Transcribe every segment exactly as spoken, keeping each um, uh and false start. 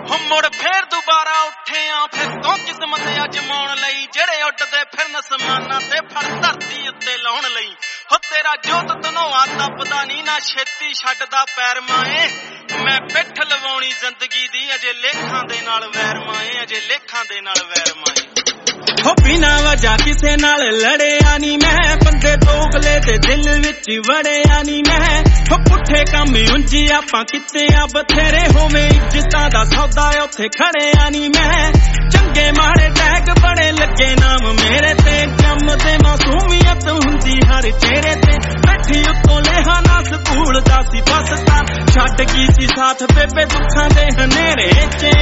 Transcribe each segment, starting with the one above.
ਮੁੜ ਫੇਰ ਦੁਬਾਰਾ ਉੱਠੇ ਆ ਫਿਰ ਤੋਂ ਕਿਸਮਤ ਅਜਮਾਉਣ ਲਈ ਜਿਹੜੇ ਉੱਡਦੇ ਫਿਰਨ ਸਮਾਨਾਂ ਤੇ ਫੜ ਧਰਤੀ ਉੱਤੇ ਲਾਉਣ ਲਈ ਹੋ ਤੇਰਾ ਜੋਤ ਤਨੋਆ ਤਪਦਾ ਨੀ ਨਾ ਛੇਤੀ ਛੱਡਦਾ ਪੈਰ ਮਾਏ ਮੈਂ ਪਿੱਠ ਲਵਾਉਣੀ ਜ਼ਿੰਦਗੀ ਦੀ ਅਜੇ ਲੇਖਾਂ ਦੇ ਨਾਲ ਵੈਰ ਮਾਏ ਅਜੇ ਲੇਖਾਂ ਦੇ ਨਾਲ ਵੈਰ ਮਾਏ ਹੋ ਬਿਨਾ ਵਜ੍ਹਾ ਕਿਸੇ ਨਾਲ ਲੜਿਆ ਨੀ ਮੈਂ ਬੰਦੇ ਦੋਗਲੇ ਦੇ ਦਿਲ ਵਿੱਚ ਵੜਿਆ ਨੀ ਮੈਂ ਹੋ ਪੁੱਠੇ ਕੰਮ ਉਂਝੀ ਆਪਾਂ ਕਿਤੇ ਆ ਬਥੇਰੇ ਹੋਵੇਂ ਇੱਜ਼ਤਾਂ ਦਾ ਸੌਦਾ ਉੱਥੇ ਖੜਿਆ ਨੀ ਮੈਂ ਚੰਗੇ ਮਾੜੇ ਟੈਗ ਬੜੇ ਲੱਗੇ ਨਾਮ ਮੇਰੇ ਤੇ ਜੰਮਦੇ ਮਾਸੂਮੀਅਤ ਹੁੰਦੀ ਹਰ ਚਿਹਰੇ ਤੇ ਬੈਠੀ ਉੱਤੋਂ ਲੇਹਾ ਨਾ ਸਕੂਲ ਦਾ ਸੀ ਬਸ ਤਾਂ ਛੱਡ ਗਈ ਸੀ ਸਾਥ ਬੇਬੇ ਦੁੱਖਾਂ ਦੇ ਹਨੇਰੇ ਚ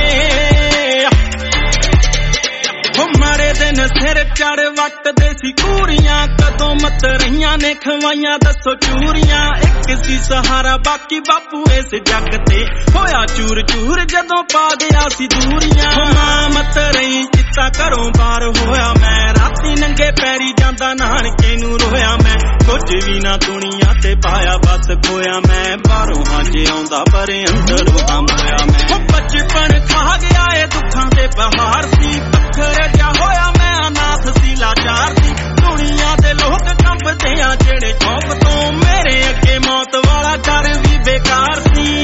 ਹੋ ਮਾਰੇ ਦਿਨ ਸਿਰ ਚੜ ਵੱਟਦੇ ਸੀ ਕੂਰੀਆਂ ਕਦੋਂ ਮਤ ਰਹੀਆਂ ਨੇ ਖਵਾਈਆਂ ਦੱਸੋ ਚੂਰੀਆਂ ਇੱਕ ਸੀ ਸਹਾਰਾ ਬਾਕੀ ਬਾਪੂ ਇਸ ਜੱਗ ਤੇ ਹੋਇਆ ਚੂਰ ਚੂਰ ਜਦੋਂ ਪਾ ਗਿਆ ਸੀ ਦੂਰੀਆਂ ਮਾਂ ਮਤ ਰਹੀ ਚਿੱਤਾ ਘਰੋਂ ਬਾਹਰ ਹੋਇਆ ਮੈਂ ਰਾਤੀ ਨੰਗੇ ਪੈਰੀ ਜਾਂਦਾ ਨਾਨਕੇ ਨੂੰ ਰੋਇਆ ਮੈਂ ਕੁਝ ਵੀ ਨਾ ਦੁਨੀਆ ਤੇ ਪਾਇਆ ਬਸ ਖੋਇਆ ਮੈਂ ਬਾਹਰੋਂ ਹਾਜੇ ਆਉਂਦਾ ਪਰ ਅੰਦਰ ਵਹਾਂ ਹੋਇਆ ਮੈਂ ਬਚਪਨ ਖਾ ਗਿਆ ਏ ਦੁੱਖਾਂ ਦੇ ਬਹਾਰ ਸੀ ਪੱਥਰ ਜਿਹਾ ਹੋਇਆ ਮੈਂ ਅਨਾਥ ਸੀ ਲਾਚਾਰ ਸੀ ਦੁਨੀਆ ਦੇ ਲੋਕ ਕੰਬਦੇ ਆ ਜਿਹੜੇ ਖੌਫ ਤੋਂ ਮੇਰੇ ਅੱਗੇ ਮੌਤ ਵਾਲਾ ਡਰ ਵੀ ਬੇਕਾਰ ਸੀ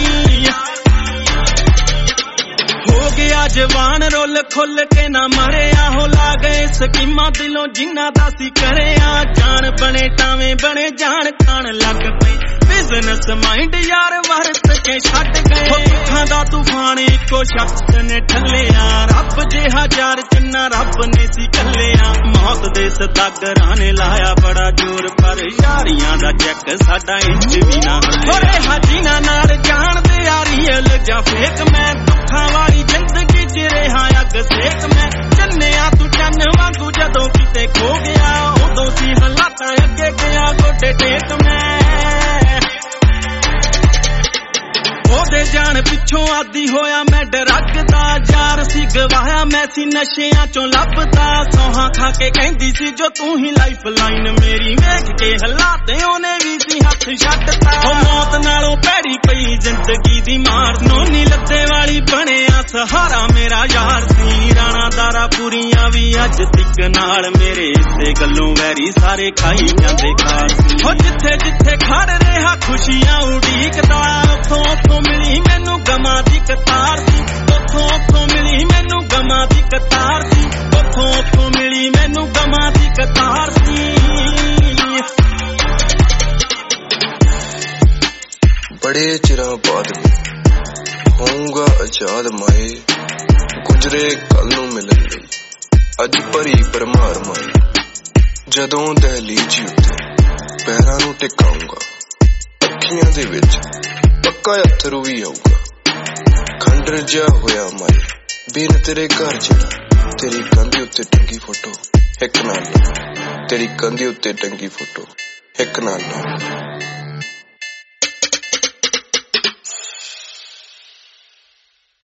ਹੋ ਗਿਆ ਜਵਾਨ ਰੁੱਲ ਖੁੱਲ ਕੇ ਨਾ ਮਰਿਆ ਹੋ ਲਾ ਗਏ ਸਕੀਮਾਂ ਦਿਲੋਂ ਜਿੰਨਾ ਦਾ ਸੀ ਕਰਿਆ ਜਾਨ ਬਣੇ ਟਾਵੇਂ ਬਣੇ ਜਾਣ ਖਾਣ ਲੱਗ ਪਈ ਬਿਜ਼ਨਸ ਮਾਈਂਡ ਯਾਰ ਵਰਤ ਕੇ ਛੱਡ ਗਏ ਦੁੱਖਾਂ ਦਾ ਤੂਫਾਨ ਇੱਕੋ ਸ਼ਖਸ ਨੇ ਠੱਲਿਆ ਰੱਬ ਜਿਹਾ ਯਾਰ ਜਿੰਨਾ ਰੱਬ ਨੇ ਸੀ ਕੱਲਿਆ ਮੌਤ ਦੇ ਸਦਾਗਰਾਂ ਨੇ ਲਾਇਆ ਬੜਾ ਜ਼ੋਰ ਪਰ ਯਾਰੀਆਂ ਦਾ ਚੈੱਕ ਸਾਡਾ ਇੰਚ ਵੀ ਨਾ ਹੋਰੇ ਹਾਜੀਨਾ ਨਾਲ ਜਾਣਦੇ ਯਾਰੀ ਲਜਾ ਫੇਕ ਮੈਂ ਦੁੱਖਾਂ ਵਾਲੀ ਜ਼ਿੰਦਗੀ ਚ ਰਿਹਾ ਅੱਗ ਸੇਕ ਮੈਂ ਚੰਨਿਆ ਤੂੰ ਚੰਨ ਵਾਂਗੂ ਜਦੋਂ ਕਿਤੇ ਖੋ ਗਿਆ ਉਦੋਂ ਸੀ ਹਾਲਾਤਾਂ ਅੱਗੇ ਗਿਆ ਗੋਡੇ ਟੇਕ ਮੈਂ ਉਹਦੇ ਜਾਣ ਪਿੱਛੋਂ ਆਦੀ ਹੋਇਆ ਮੈਂ ਡਰੱਗ ਦਾ ਯਾਰ ਸੀ ਗਵਾਇਆ ਮੈਂ ਸੀ ਨਸ਼ਿਆਂ ਚੋਂ ਲੱਭਦਾ ਸੌਹਾਂ ਖਾ ਕੇ ਕਹਿੰਦੀ ਸੀ ਜੋ ਤੂੰ ਹੀ ਲਾਈਫ ਲਾਈਨ ਮੇਰੀ ਵੇਖ ਕੇ ਹਾਲਾਤ ਉਹਨੇ ਵੀ ਸੀ ਹੱਥ ਛੱਡਤਾ ਉਹ ਮੌਤ ਨਾਲੋਂ ਭੈੜੀ ਪਈ ਜ਼ਿੰਦਗੀ ਦੀ ਮਾਰ ਨੋਨੀ ਲੱਤੇ ਵਾਲੀ ਬਣਿਆ ਸਹਾਰਾ ਮੇਰਾ ਯਾਰ ਸੀ ਰਾਣਾ ਦਾਰਾ ਪੂਰੀਆਂ ਵੀ ਅੱਜ ਤੱਕ ਨਾਲ ਮੇਰੇ ਇਸੇ ਗੱਲੋਂ ਵੈਰੀ ਸਾਰੇ ਖਾਈ ਜਾਂਦੇ ਖਾਰ ਉਹ ਜਿੱਥੇ ਜਿੱਥੇ ਖੜ ਰਿਹਾ ਖੁਸ਼ੀਆਂ ਉਡੀਕਦਾ ਉੱਥੋਂ ਉੱਥੋਂ ਮਿਲੀ ਮੈਨੂੰ ਗਮਾਂ ਦੀ ਕਤਾਰ ਸੀ ਉੱਥੋਂ ਉੱਥੋਂ ਮਿਲੀ ਮੈਨੂੰ ਗਮਾਂ ਦੀ ਕਤਾਰ ਸੀ ਉੱਥੋਂ ਉੱਥੋਂ ਮਿਲੀ ਮੈਨੂੰ ਗਮਾਂ ਦੀ ਕਤਾਰ ਸੀ ਬੜੇ ਚਿਰਾਂ ਬਾਅਦ ਹੋਊਗਾ ਆਜ਼ਾਦ ਮਾਏ ਗੁਜਰੇ ਕੱਲ ਨੂੰ ਮਿਲਣ ਲਈ ਅੱਜ ਭਰੀ ਭਰਮਾਰ ਮਾਏ ਜਦੋਂ ਦਹਲੀਜ਼ ਉੱਤੇ ਪੈਰਾਂ ਨੂੰ ਟਿਕਾਉਂਗਾ ਅੱਖੀਆਂ ਦੇ ਵਿੱਚ ਪੱਕਾ ਅਥਰੂ ਵੀ ਆਊਗਾ ਖੰਡਰ ਜਿਹਾ ਹੋਇਆ ਮਾਏ ਬਿਨ ਤੇਰੇ ਘਰ ਜਿਹੜਾ ਤੇਰੀ ਕੰਧ ਉੱਤੇ ਟੰਗੀ ਫੋਟੋ ਇੱਕ ਨਾਲ ਤੇਰੀ ਕੰਧ ਉੱਤੇ ਟੰਗੀ ਫੋਟੋ ਇੱਕ ਨਾਲ